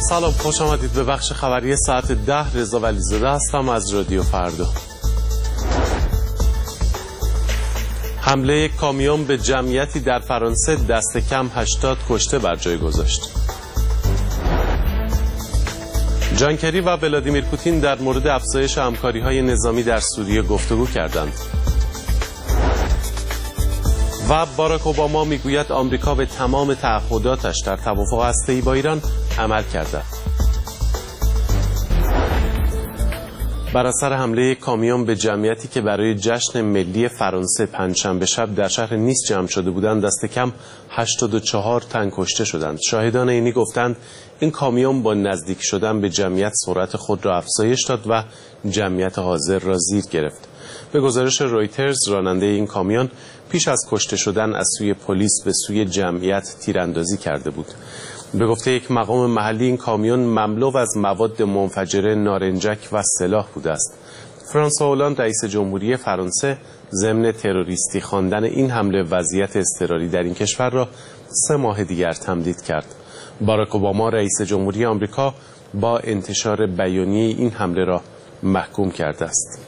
سلام، خوش آمدید به بخش خبری ساعت 10. رضا ولیزاده هستم از رادیو فردا. حمله یک کامیون به جمعیتی در فرانسه دست کم 80 کشته بر جای گذاشت. جان کری و ولادیمیر پوتین در مورد افزایش همکاری‌های نظامی در سوریه گفتگو کردند. و باراک اوباما میگوید آمریکا به تمام تعهداتش در توافق هسته‌ای با ایران عمل کرده. بر اثر حمله کامیون به جمعیتی که برای جشن ملی فرانسه پنجشنبه شب در شهر نیس جمع شده بودند دست کم 84 تن کشته شدند. شاهدان عینی گفتند این کامیون با نزدیک شدن به جمعیت سرعت خود را افزایش داد و جمعیت حاضر را زیر گرفت. به گزارش رویترز راننده این کامیون پیش از کشته شدن از سوی پلیس به سوی جمعیت تیراندازی کرده بود. به گفته یک مقام محلی این کامیون مملو از مواد منفجره، نارنجک و سلاح بوده است. فرانسوا هولند رئیس جمهوری فرانسه ضمن تروریستی خواندن این حمله وضعیت اضطراری در این کشور را 3 ماه دیگر تمدید کرد. باراک اوباما رئیس جمهوری آمریکا با انتشار بیانیه این حمله را محکوم کرده است.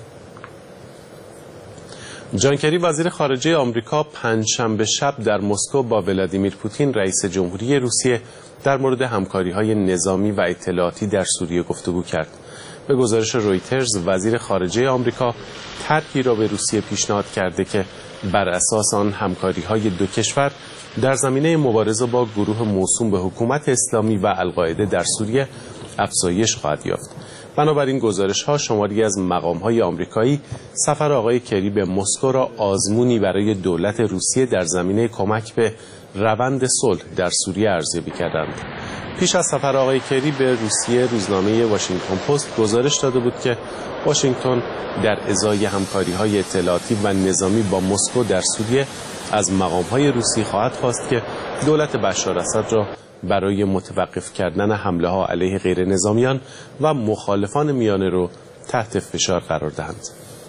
جان کری وزیر خارجه آمریکا پنجشنبه شب در مسکو با ولادیمیر پوتین رئیس جمهوری روسیه در مورد همکاری‌های نظامی و اطلاعاتی در سوریه گفتگو کرد. به گزارش رویترز وزیر خارجه آمریکا طرحی را به روسیه پیشنهاد کرده که بر اساس آن همکاری‌های دو کشور در زمینه مبارزه با گروه موسوم به حکومت اسلامی و القاعده در سوریه افزایش خواهد یافت. بنابراین گزارش‌ها شماری از مقام‌های آمریکایی سفر آقای کری به مسکو را آزمونی برای دولت روسیه در زمینه کمک به روند صلح در سوریه ارزیابی کردند. پیش از سفر آقای کری به روسیه روزنامه واشنگتن پست گزارش داده بود که واشنگتن در ازای همکاری‌های اطلاعاتی و نظامی با مسکو در سوریه از مقام‌های روسی خواهد خواست که دولت بشار اسد را برای متوقف کردن حمله‌ها علیه غیر نظامیان و مخالفان میانه رو تحت فشار قرار دهند.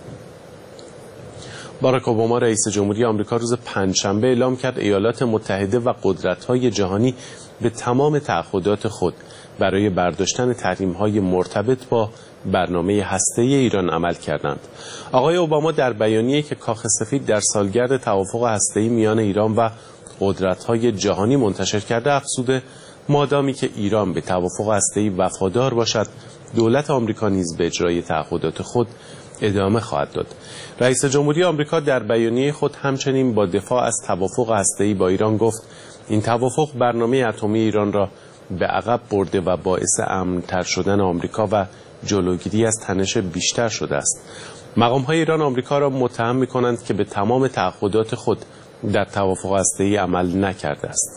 باراک اوباما رئیس جمهوری آمریکا روز پنجشنبه اعلام کرد ایالات متحده و قدرت‌های جهانی به تمام تعهدات خود برای برداشتن تحریم‌های مرتبط با برنامه هسته‌ای ایران عمل کردند. آقای اوباما در بیانیه‌ای که کاخ سفید در سالگرد توافق هسته‌ای میان ایران و قدرت‌های جهانی منتشر کرده افزوده مادامی که ایران به توافق هسته‌ای وفادار باشد دولت آمریکا نیز به اجرای تعهدات خود ادامه خواهد داد. رئیس جمهوری آمریکا در بیانیه خود همچنین با دفاع از توافق هسته‌ای با ایران گفت این توافق برنامه اتمی ایران را به عقب برده و باعث امن‌تر شدن آمریکا و جلوگیری از تنش بیشتر شده است. مقام‌های ایران آمریکا را متهم می‌کنند که به تمام تعهدات خود در توافق هسته‌ای عمل نکرده است.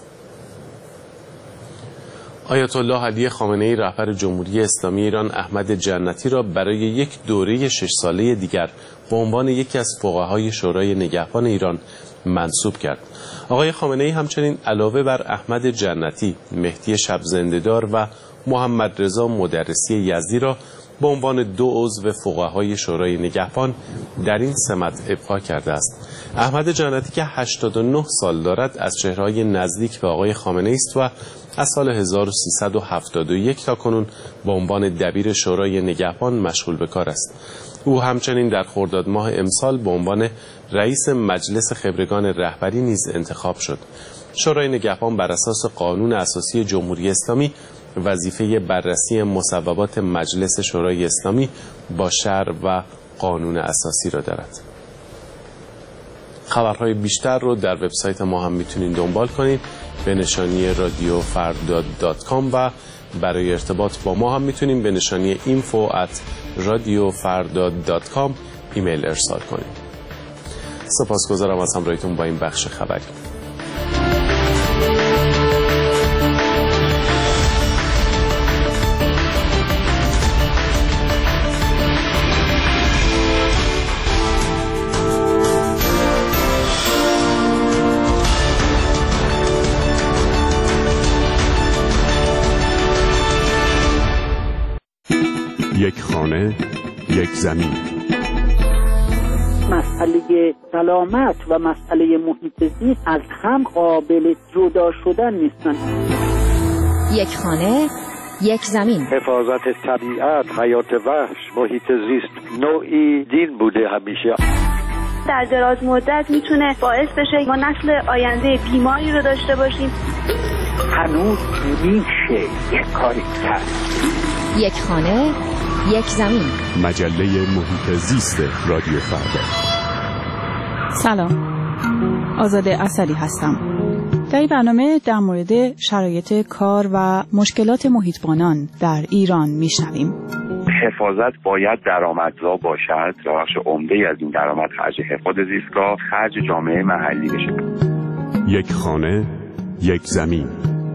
آیت الله علی خامنه‌ای رهبر جمهوری اسلامی ایران احمد جنتی را برای یک دوره 6 ساله دیگر به عنوان یکی از فقهای شورای نگهبان ایران منصوب کرد. آقای خامنه‌ای همچنین علاوه بر احمد جنتی، مهدی شب زنده‌دار و محمد رضا مدرسی یزدی را به عنوان 2 عضو فقهای شورای نگهبان در این سمت ابقا کرده است. احمد جنتی که 89 سال دارد از چهره‌های نزدیک به آقای خامنه‌ای است و از سال 1371 تا کنون به عنوان دبیر شورای نگهبان مشغول به کار است. او همچنین در خرداد ماه امسال به عنوان رئیس مجلس خبرگان رهبری نیز انتخاب شد. شورای نگهبان بر اساس قانون اساسی جمهوری اسلامی وظیفه بررسی مصوبات مجلس شورای اسلامی با شرع و قانون اساسی را دارد. خبرهای بیشتر رو در وبسایت ما هم میتونید دنبال کنید به نشانی radiofard.com و برای ارتباط با ما هم میتونید به نشانی info@radiofard.com ایمیل ارسال کنید. سپاسگزارم از همراهیتون با این بخش خبری. یک خانه، یک زمین. مسئله سلامت و مسئله محیط زیست از هم قابل جدا شدن نیستن. یک خانه، یک زمین. حفاظت طبیعت، حیات وحش، محیط زیست نوعی دین بوده همیشه. در دراز مدت میتونه باعث بشه ما نسل آینده بیماری رو داشته باشیم. هنوز میشه یک کاری کرد. یک خانه، یک زمین. مجله محیط زیست رادیو فردا. سلام، آزاده اصلی هستم. در این برنامه در مورد شرایط کار و مشکلات محیطبانان در ایران میشنویم. حفاظت باید درآمدزا باشد. بخش عمده از این درآمد خرج حفاظت زیستگاه خرج جامعه محلی بشه. یک خانه، یک زمین.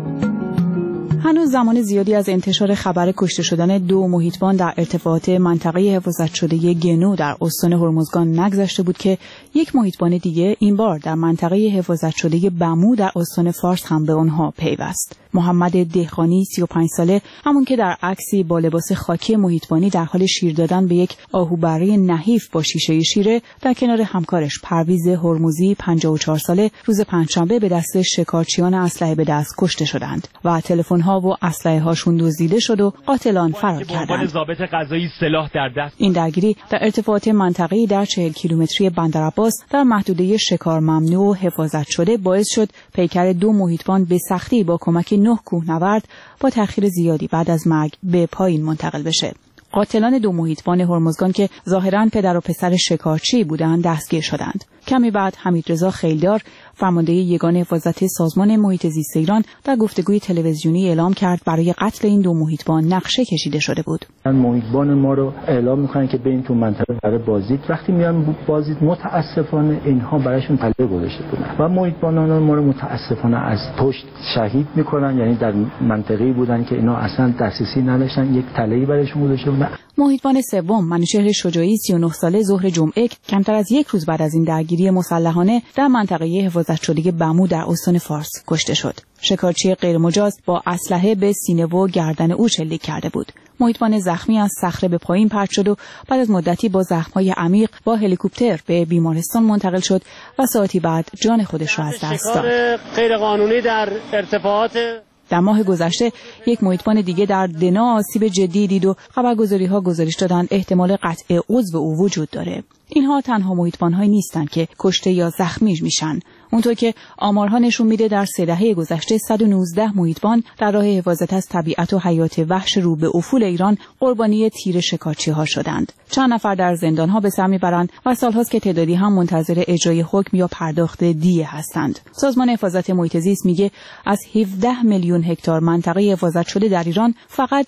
هنوز زمان زیادی از انتشار خبر کشته شدن 2 محیطبان در ارتفاعات منطقه حفاظت شده گنو در استان هرمزگان نگذشته بود که یک محیطبان دیگه این بار در منطقه حفاظت شده بمو در استان فارس هم به آنها پیوست. محمد دهقانی 35 ساله، همون که در عکسی با لباس خاکی محیطبانی در حال شیر دادن به یک آهوبره نحیف با شیشه شیره، در کنار همکارش پرویز هرمزی 54 ساله روز پنجشنبه به دست شکارچیان اسلحه به دست کشته شدند و تلفن‌ها و اسلحه هاشون دزدیده شد و قاتلان فرار کردند. ضابط قضایی سلاح در دست. این درگیری در ارتفاعات منطقه‌ای در 40 کیلومتری بندرعباس در محدوده شکار ممنوع و حفاظت شده باعث شد پیکر 2 محیطبان به سختی با کمک 9 کوهنورد با تأخیر زیادی بعد از مرگ به پایین منتقل بشه. قاتلان 2 محیطبان هرمزگان که ظاهراً پدر و پسر شکارچی بودند دستگیر شدند. کمی بعد حمیدرضا خیلدار، فرمانده یگان حفاظت سازمان محیط زیست ایران، در گفتگوی تلویزیونی اعلام کرد برای قتل این 2 محیطبان نقشه کشیده شده بود. محیطبان ما رو اعلام می‌کنن که برین تو منطقه برای بازدید. وقتی میان بازدید متاسفانه اینها براشون پله گذاشته بودن و محیطبانان ما رو متاسفانه از پشت شهید می‌کنن. یعنی در منطقه‌ای بودن که اینا اصلا دسترسی نداشتن، یک تله‌ای براشون گذاشته بودن. محیطبان سوم منوچهر شجاعی 39 ساله ظهر جمعه کمتر از یک روز بعد از این درگیری مسلحانه در منطقه حفاظت شده بمو در استان فارس کشته شد. شکارچی غیرمجاز با اسلحه به سینه و گردن او شلیک کرده بود. محیطبان زخمی از صخره به پایین پرت شد و بعد از مدتی با زخم‌های عمیق با هلیکوپتر به بیمارستان منتقل شد و ساعتی بعد جان خودش را از دست داد. غیرقانونی در ارتفاعات در ماه گذشته یک محیطبان دیگه در دنا آسیب جدی دید و خبرگزاری‌ها گزارش دادند احتمال قطع عضو او وجود داره. اینها تنها محیطبان‌هایی نیستند که کشته یا زخمی میشن. اونطور که آمارها نشون میده در 3 دهه گذشته 119 محیطبان در راه حفاظت از طبیعت و حیات وحش رو به افول ایران قربانی تیر شکارچی‌ها شدند. چند نفر در زندان‌ها به سر میبرند و سال‌هاست که تعدادی هم منتظر اجرای حکم یا پرداخت دیه هستند. سازمان حفاظت محیط زیست میگه از 17 میلیون هکتار منطقه حفاظت شده در ایران فقط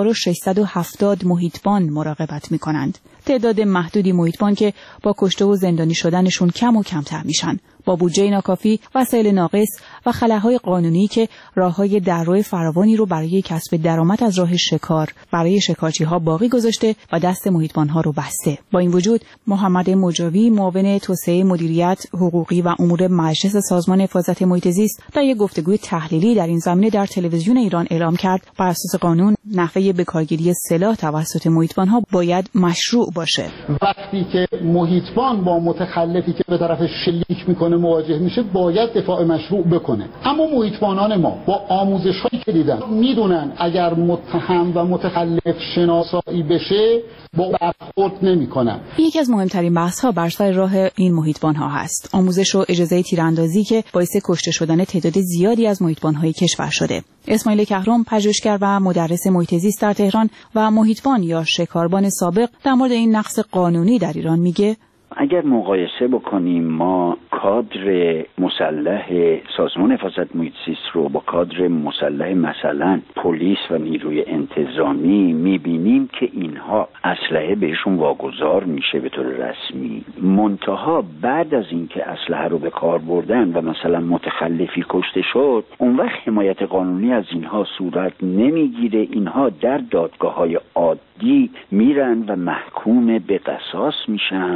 2670 محیطبان مراقبت میکنند. تعداد محدودی محیطبان که با کشته و زندانی شدنشون کم و کمتر میشن. با بودجه ناکافی، وسایل ناقص و خلاهای قانونی که راههای دررو فراوانی رو برای کسب درآمد از راه شکار برای شکارچی‌ها باقی گذاشته و دست محیطبان‌ها رو بسته. با این وجود محمد مجاوی، معاون توسعه مدیریت حقوقی و امور مجلس سازمان حفاظت محیط زیست، در یک گفتگوی تحلیلی در این زمینه در تلویزیون ایران اعلام کرد بر اساس قانون نحوه بکارگیری سلاح توسط محیطبان‌ها باید مشروع باشه. وقتی که محیطبان با متخلفی که به طرف شلیک میکنه مواجه میشه باید دفاع مشروع بکنه. اما محیطبانان ما با آموزش‌هایی که دیدن میدونن اگر متهم و متخلف شناسایی بشه با برخورد نمیکنن. یکی از مهمترین بحث‌ها بر سر راه این محیطبان‌ها هست آموزش و اجازه تیراندازی که باعث کشته شدن تعداد زیادی از محیطبان‌های کشور شده. اسماعیل کهرم، پژوهشگر و مدرس محیط زیست در تهران و محیطبان یا شکاربان سابق، در مورد این نقص قانونی در ایران میگه اگر مقایسه بکنیم ما کادر مسلح سازمان حفاظت محیط زیست رو با کادر مسلح مثلا پلیس و نیروی انتظامی میبینیم که اینها اسلحه بهشون واگذار میشه به طور رسمی، منتها بعد از اینکه اسلحه رو به کار بردن و مثلا متخلفی کشته شد اون وقت حمایت قانونی از اینها صورت نمیگیره. اینها در دادگاه‌های عادی میرن و محکوم به قصاص میشن و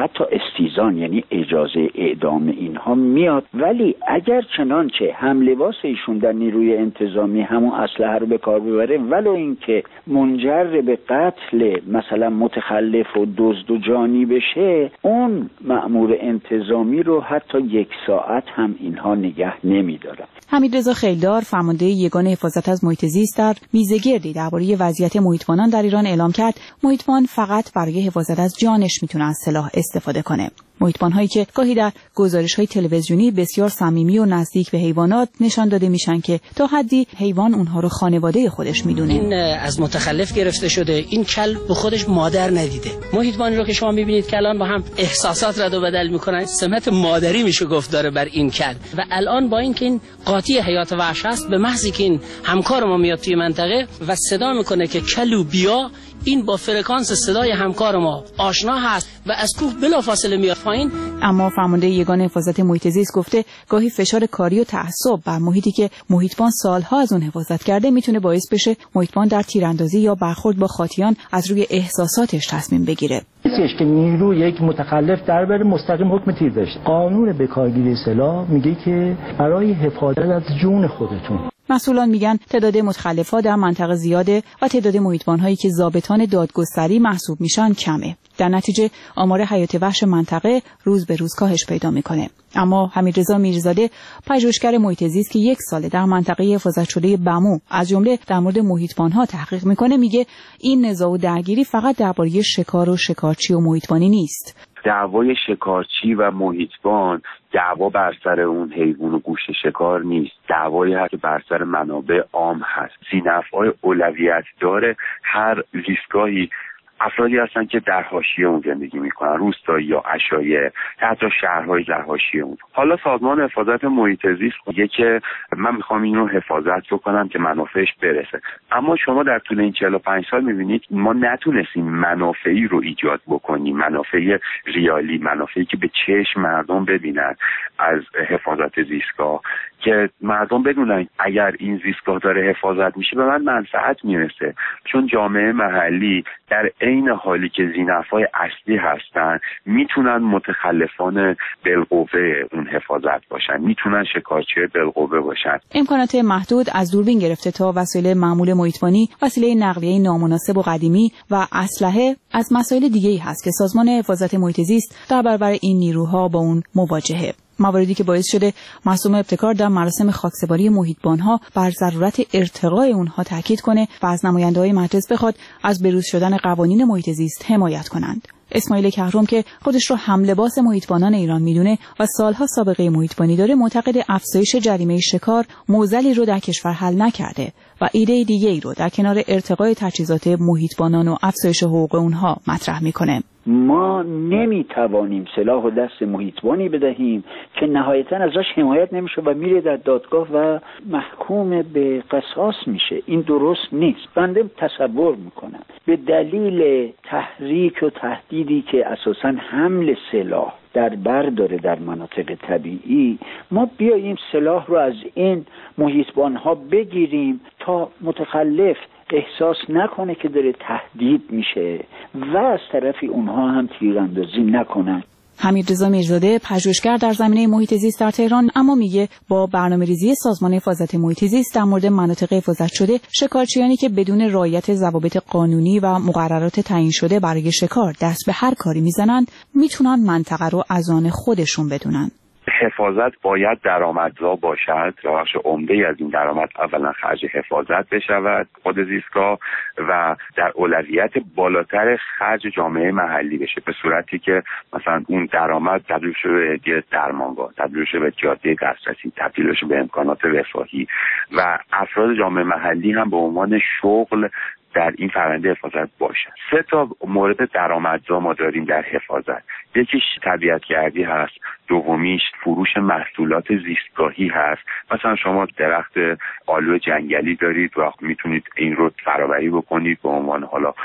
حتی استیزان یعنی اجازه اعدام اینها میاد. ولی اگر چنانچه هم لباس ایشون در نیروی انتظامی همون اسلحه رو به کار ببره، ولو اینکه منجر به قتل مثلا متخلف و دزد و جانی بشه، اون مأمور انتظامی رو حتی 1 ساعت هم اینها نگه نمی‌دارن. حمیدرضا خیلدار فرمانده یگان حفاظت از محیط زیست در میزگردی درباره وضعیت محیطبانان در ایران اعلام کرد محیطبان فقط برای حفاظت از جانش میتونه از سلاح استفاده کنه. محیطبان‌هایی که گاهی در گزارش‌های تلویزیونی بسیار صمیمی و نزدیک به حیوانات نشان داده میشن که تا حدی حیوان اونها رو خانواده خودش میدونه. این از متخلف گرفته شده، این کل به خودش مادر ندیده. محیطبانی رو که شما می‌بینید که الان با هم احساسات رد و بدل می‌کنن، سمت مادری میشه گفت داره بر این کل. و الان با اینکه این قاطی حیات وحش است، به محضی که این همکار ما میاد توی منطقه و صدا میکنه که کلو بیا، این با فرکانس صدای همکار ما آشنا هست و از کوه بلافاصله میاد پایین. اما فرمانده یگان حفاظت محیط زیست گفته گاهی فشار کاری و تعصب بر محیطی که محیطبان سالها از اون حفاظت کرده میتونه باعث بشه محیطبان در تیراندازی یا برخورد با خاطیان از روی احساساتش تصمیم بگیره. که نیرو یک متخلف درباره مستقیم حکم تیر داشته. قانون به کارگیری سلاح میگه که برای حفاظت از جون خودتون. مسئولان میگن تعداد متخلف‌ها در منطقه زیاده و تعداد محیطبان‌هایی که ضابطان دادگستری محسوب میشن کمه. در نتیجه آمار حیات وحش منطقه روز به روز کاهش پیدا میکنه. اما حمیدرضا میرزاده پژوهشگر محیط زیست که 1 ساله در منطقه حفاظت شده بمو از جمله در مورد محیطبان‌ها تحقیق میکنه، میگه این نزاع و درگیری فقط درباره شکار و شکارچی و محیطبانی نیست. دعوای شکارچی و محیطبان دعوا بر سر اون حیوان و گوشت شکار نیست، دعوایی هست که بر سر منابع عام هست. ذی‌نفع‌های اولویت داره. هر زیستگاهی افرادی هستن که در حاشیه اون زندگی میکنن، روستایی یا عشایری، حتی شهرهای در حاشیه اون. حالا سازمان حفاظت محیط زیست میگه که من میخوام این رو حفاظت بکنم که منافعش برسه، اما شما در طول این 45 سال میبینید ما نتونستیم منافعی رو ایجاد بکنیم، منافع ریالی، منافعی که به چشم مردم ببینن از حفاظت زیستگاه، که مردم بدونن اگر این زیستگاه داره حفاظت میشه به من منفعت میرسه. چون جامعه محلی در عین حالی که ذی‌نفع‌های اصلی هستن میتونن متخلفان بالقوه اون حفاظت باشن، میتونن شکارچی بالقوه باشن. امکانات محدود از دوربین گرفته تا وسایل معمول محیطبانی، وسیله نقلیه نامناسب و قدیمی و اسلحه از مسائل دیگه‌ای هست که سازمان حفاظت محیط زیست در برابر این نیروها با اون مواجهه. مواردی که باعث شده معصوم ابتکار در مراسم خاکسپاری محیطبان‌ها بر ضرورت ارتقای اونها تاکید کنه و از نماینده‌های مجلس بخواد از بروز شدن قوانین محیط زیست حمایت کنند. اسماعیل کهرم که خودش رو هملباس محیطبانان ایران میدونه و سالها سابقه محیطبانی داره، معتقد افزایش جریمه شکار معضلی رو در کشور حل نکرده و ایده دیگه‌ای رو در کنار ارتقای تجهیزات محیطبانان و افزایش حقوق اونها مطرح میکنه. ما نمیتوانیم سلاح و دست محیطبانی بدهیم که نهایتاً ازش حمایت نمیشه و میره در دادگاه و محکوم به قصاص میشه. این درست نیست. بنده تصور میکنم به دلیل تحریک و تهدیدی که اساساً حمل سلاح در بر داره در مناطق طبیعی، ما بیاییم سلاح رو از این محیطبان‌ها بگیریم تا متخلف احساس نکنه که داره تهدید میشه و از طرفی اونها هم تیراندازی نکنن. حمیدرضا میرزاده پژوهشگر در زمینه محیط زیست در تهران اما میگه با برنامه‌ریزی سازمان حفاظت محیط زیست در مورد مناطق حفاظت شده، شکارچیانی که بدون رعایت ضوابط قانونی و مقررات تعیین شده برای شکار دست به هر کاری میزنن، میتونن منطقه رو از آن خودشون بدونن. حفاظت باید درآمدزا باشد. بخش عمده‌ای از این درآمد اولا خرج حفاظت بشود خود زیستگاه و در اولویت بالاتر خرج جامعه محلی بشه، به صورتی که مثلا اون درآمد تبدیل شه به هدیه درمانگاه، تبدیل شه به جاده دسترسی، تبدیل شه به امکانات رفاهی و افراد جامعه محلی هم به عنوان شغل در این فرآیند حفاظت باشن. 3 تا مورد درآمدزا ما داریم در حفاظت. یکیش طبیعت‌گردی هست، دومیش فروش محصولات زیستگاهی هست. مثلا شما درخت آلو جنگلی دارید و میتونید این رو فرآوری بکنید به عنوان حالا یه محصول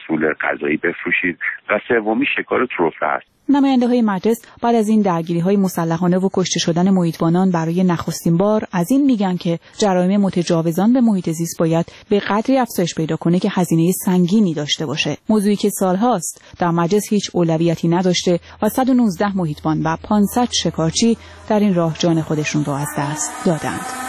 محصول غذایی بفروشید و سومی شکار تروفه است. نماینده‌های مجلس بعد از این درگیری‌های مسلحانه و کشته شدن محیطبانان برای نخستین بار از این میگن که جرایم متجاوزان به محیط زیست باید به قدری افزایش پیدا کنه که هزینه سنگینی داشته باشه. موضوعی که سالهاست در مجلس هیچ اولویتی نداشته و 119 محیطبان و 500 شکارچی در این راه جان خودشون رو از دست دادند.